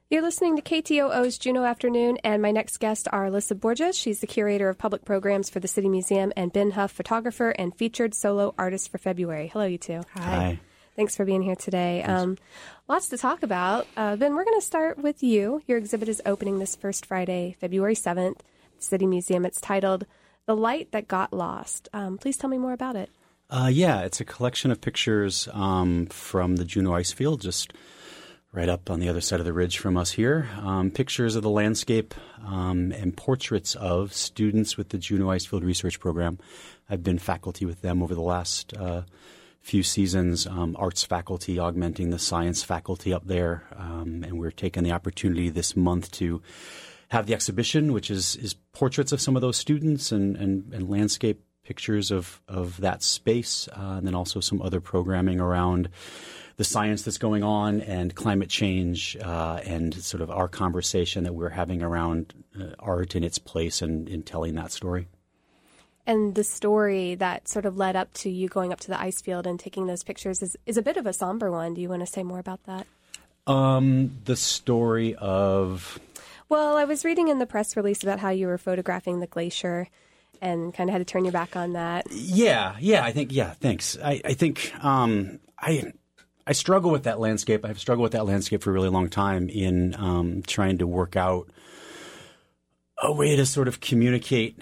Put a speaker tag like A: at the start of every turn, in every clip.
A: You're listening to KTOO's Juneau Afternoon, and my next guests are Alyssa Borges. She's the curator of public programs for the City Museum, and Ben Huff, photographer and featured solo artist for February. Hello, you two.
B: Hi.
A: Thanks for being here today. Lots to talk about. Ben, we're going to start with you. Your exhibit is opening this first Friday, February 7th, at the City Museum. It's titled The Light That Got Lost. Please tell me more about it.
B: It's a collection of pictures from the Juneau Ice Field, just right up on the other side of the ridge from us here. Pictures of the landscape and portraits of students with the Juneau Ice Field Research Program. I've been faculty with them over the last few seasons, arts faculty augmenting the science faculty up there. And we're taking the opportunity this month to have the exhibition, which is portraits of some of those students and landscape pictures of that space, and then also some other programming around the science that's going on and climate change and sort of our conversation that we're having around art and its place in telling that story.
A: And the story that sort of led up to you going up to the ice field and taking those pictures is a bit of a somber one. Do you want to say more about that?
B: The story of...
A: Well, I was reading in the press release about how you were photographing the glacier and kind of had to turn your back on that.
B: Thanks. I think I struggle with that landscape. I've struggled with that landscape for a really long time in trying to work out a way to sort of communicate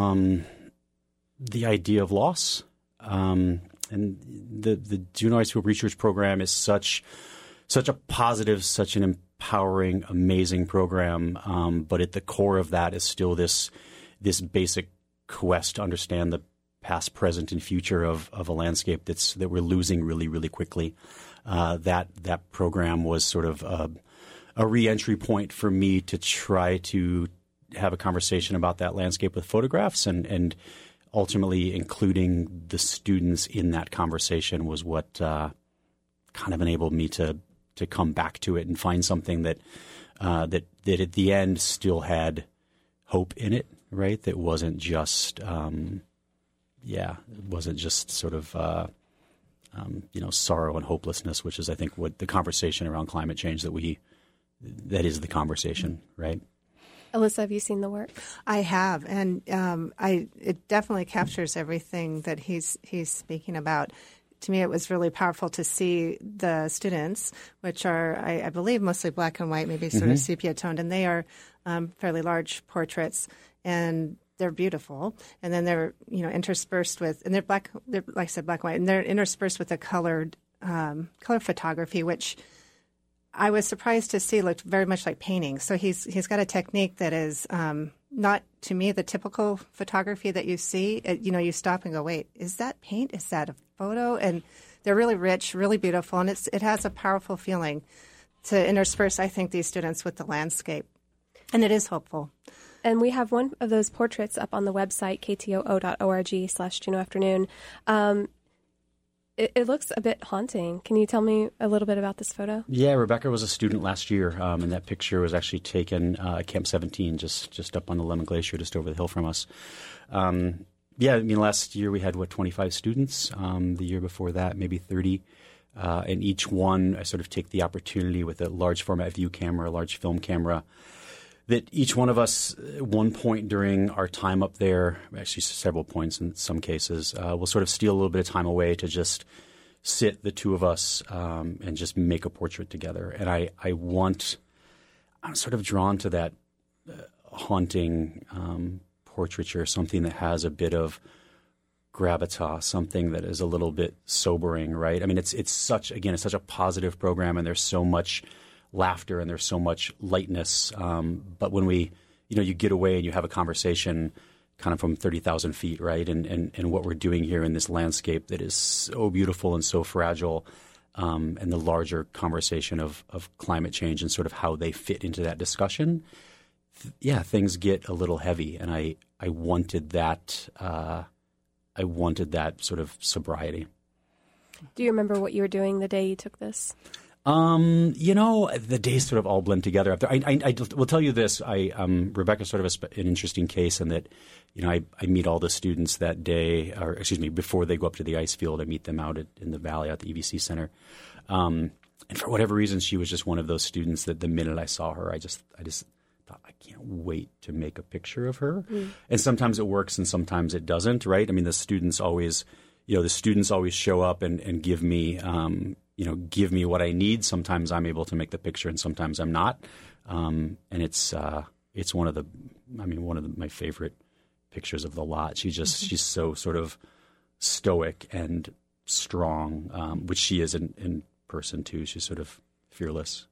B: the idea of loss. And the Juneau Ice Field Research Program is such a positive, such an empowering, amazing program. But at the core of that is still this basic quest to understand the past, present, and future of a landscape that we're losing really, really quickly. That program was sort of a re-entry point for me to try to have a conversation about that landscape with photographs, and ultimately including the students in that conversation was what kind of enabled me to come back to it and find something that at the end still had hope in it, right? That wasn't just it wasn't just sort of sorrow and hopelessness, which is, I think, what the conversation around climate change that is the conversation, right?
A: Alyssa, have you seen the work?
C: I have, and it definitely captures everything that he's speaking about. To me, it was really powerful to see the students, which are, I believe, mostly black and white, maybe sort of sepia toned, and they are fairly large portraits, and they're beautiful. And then they're interspersed with, and they're like I said, black and white, and they're interspersed with a color photography, which I was surprised to see looked very much like painting. So he's got a technique that is not, to me, the typical photography that you see. You stop and go, wait, is that paint? Is that a photo? And they're really rich, really beautiful, and it has a powerful feeling to intersperse, I think, these students with the landscape. And it is hopeful.
A: And we have one of those portraits up on the website, ktoo.org/Juneau Afternoon. It looks a bit haunting. Can you tell me a little bit about this photo?
B: Yeah, Rebecca was a student last year, and that picture was actually taken at Camp 17, just up on the Lemon Glacier, just over the hill from us. Last year we had, 25 students. The year before that, maybe 30. And each one, I sort of take the opportunity with a large format view camera, a large film camera, that each one of us at one point during our time up there, actually several points in some cases, will sort of steal a little bit of time away to just sit, the two of us, and just make a portrait together. And I'm sort of drawn to that haunting portraiture, something that has a bit of gravitas, something that is a little bit sobering, right? I mean, it's such a positive program, and there's so much laughter and there's so much lightness. But when you get away and you have a conversation kind of from 30,000 feet, right? And what we're doing here in this landscape that is so beautiful and so fragile, and the larger conversation of climate change and sort of how they fit into that discussion, things get a little heavy. And I wanted that sort of sobriety.
A: Do you remember what you were doing the day you took this?
B: The days sort of all blend together. I will tell you this. Rebecca's sort of an interesting case in that, I meet all the students that day, before they go up to the ice field. I meet them out in the valley at the EVC Center. And And for whatever reason, she was just one of those students that the minute I saw her, I just thought, I can't wait to make a picture of her. And sometimes it works and sometimes it doesn't, right? I mean, the students always show up and give me, give me what I need. Sometimes I'm able to make the picture and sometimes I'm not. And it's one of my favorite pictures of the lot. She's so sort of stoic and strong, which she is in person too. She's sort of fearless.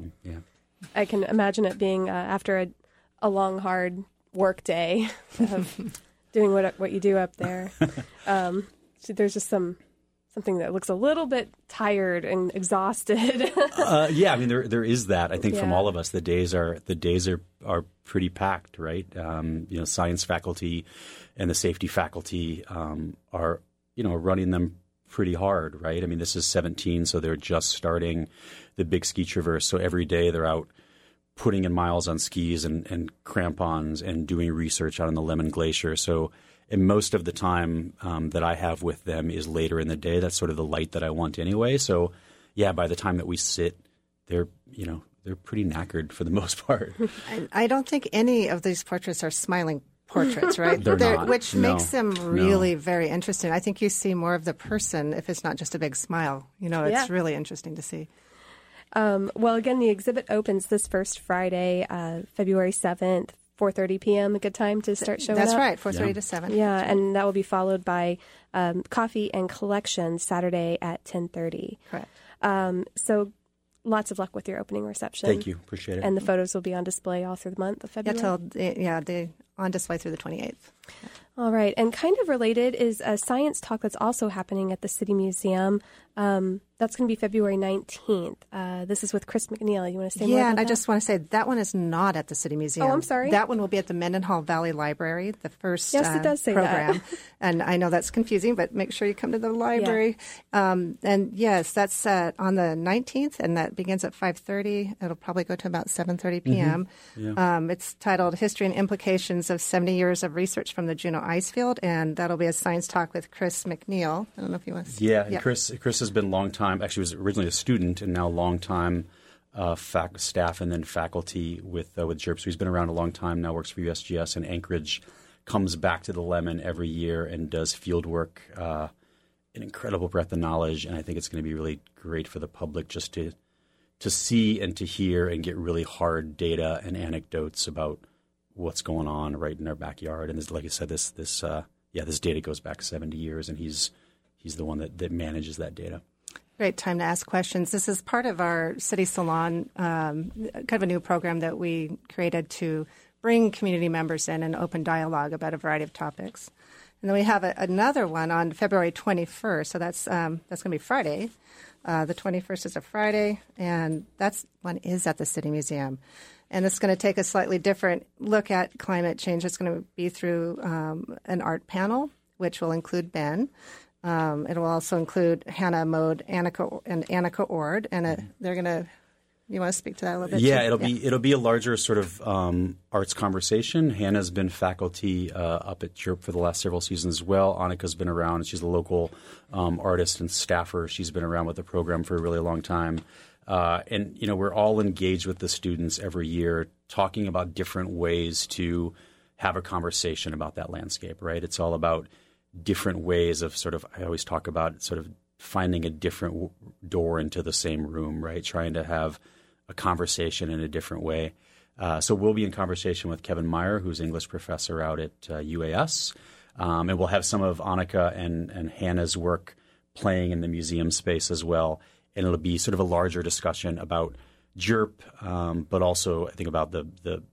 A: I can imagine it being after a long, hard work day of doing what you do up there. There's just something that looks a little bit tired and exhausted.
B: I mean, there is that. I think from all of us, the days are pretty packed, right? Science faculty and the safety faculty are running them pretty hard, right? I mean, this is 17, so they're just starting the Big Ski Traverse. So every day they're out putting in miles on skis and crampons and doing research out on the Lemon Glacier. So and most of the time that I have with them is later in the day. That's sort of the light that I want anyway. So by the time that we sit, they're pretty knackered for the most part.
C: I don't think any of these portraits are smiling portraits, right?
B: They're not.
C: Which makes them really very interesting. I think you see more of the person if it's not just a big smile. It's really interesting to see.
A: Well, again, the exhibit opens this first Friday, February 7th, 4:30 p.m. A good time to start showing up?
C: That's right, 4:30 to 7.
A: Yeah, and that will be followed by coffee and collections Saturday at 10:30.
C: Correct.
A: So lots of luck with your opening reception.
B: Thank you. Appreciate it.
A: And the photos will be on display all through the month of February?
C: They're on display through the 28th.
A: All right. And kind of related is a science talk that's also happening at the City Museum. That's going to be February 19th. This is with Chris McNeil. You want to say more about
C: and I
A: that?
C: just want to say that one is not at the City Museum.
A: Oh, I'm sorry.
C: That one will be at the Mendenhall Valley Library, the first
A: Yes, it does say
C: program.
A: that.
C: And I know that's confusing, but make sure you come to the library. And yes, that's on the 19th, and that begins at 5:30. It'll probably go to about 7:30 p.m. It's titled History and Implications of 70 Years of Research from the Juneau Icefield, and that'll be a science talk with Chris McNeil. I don't know if you want to
B: Yeah, and Chris has been long time. Actually, was originally a student and now long time staff and then faculty with JERP. So he's been around a long time now. Works for USGS in Anchorage. Comes back to the Lemon every year and does field work. An incredible breadth of knowledge, and I think it's going to be really great for the public just to see and to hear and get really hard data and anecdotes about what's going on right in our backyard. And like I said, this data goes back 70 years, and he's the one that manages that data.
C: Great time to ask questions. This is part of our City Salon, kind of a new program that we created to bring community members in and open dialogue about a variety of topics. And then we have another one on February 21st. So that's going to be Friday. The 21st is a Friday, and that one is at the City Museum. And it's going to take a slightly different look at climate change. It's going to be through an art panel, which will include Ben. It will also include Hannah Mode, Annika Ord, and they're going to. You want to speak to that a little bit?
B: Yeah, it'll be a larger sort of arts conversation. Hannah's been faculty up at JERP for the last several seasons as well. Annika's been around. She's a local artist and staffer. She's been around with the program for a really long time. And we're all engaged with the students every year, talking about different ways to have a conversation about that landscape. Right? It's all about different ways of I always talk about sort of finding a different door into the same room, right? Trying to have a conversation in a different way. So we'll be in conversation with Kevin Meyer, who's English professor out at UAS. And we'll have some of Annika and Hannah's work playing in the museum space as well. And it'll be sort of a larger discussion about JERP, but also I think about the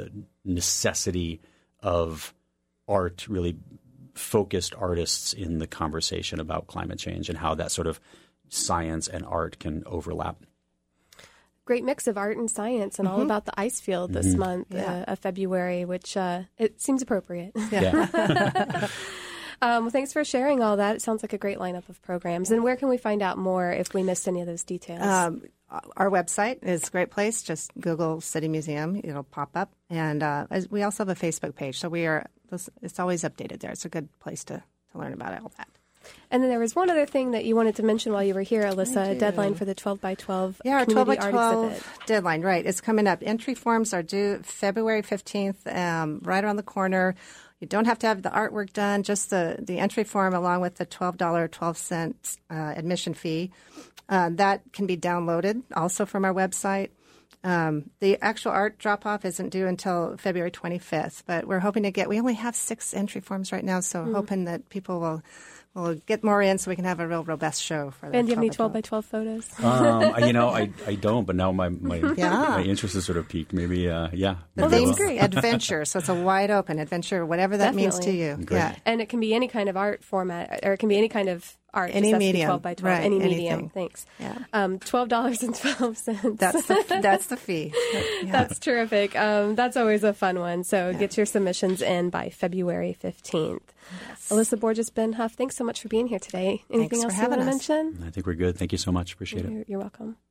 B: necessity of art, really focused artists in the conversation about climate change and how that sort of science and art can overlap.
A: Great mix of art and science, and all about the ice field this month of February, which it seems appropriate.
B: Yeah.
A: Well, thanks for sharing all that. It sounds like a great lineup of programs. And where can we find out more if we missed any of those details?
C: Our website is a great place. Just Google City Museum. It'll pop up. And we also have a Facebook page. So it's always updated there. It's a good place to learn about all that.
A: And then there was one other thing that you wanted to mention while you were here, Alyssa, a deadline for the 12 by 12
C: Yeah, our 12 by
A: community
C: 12
A: art exhibit.
C: deadline, right. It's coming up. Entry forms are due February 15th, right around the corner. You don't have to have the artwork done, just the entry form along with the $12.12 admission fee. That can be downloaded also from our website. The actual art drop-off isn't due until February 25th, but we're hoping to we only have 6 entry forms right now, so hoping that people will get more in so we can have a real robust show for the
A: And do you have any 12 by 12 photos?
B: I don't, but now my interest is sort of peaked. Maybe, yeah.
C: The theme's adventure, so it's a wide open adventure, whatever that means to you.
B: Great.
C: Yeah.
A: And it can be any kind of art format, or it can be any kind of art.
C: Any
A: just
C: medium.
A: 12 by 12,
C: right,
A: any
C: anything.
A: medium. Thanks.
C: Yeah.
A: $12.12.
C: That's the fee. Yeah.
A: That's terrific. That's always a fun one. So get your submissions in by February 15th.
C: Yes.
A: Alyssa Borges, Ben Huff, thanks so much for being here today. Anything
C: Thanks for
A: else you want to
C: having us.
A: mention?
B: I think we're good. Thank you so much. Appreciate it.
A: You're welcome.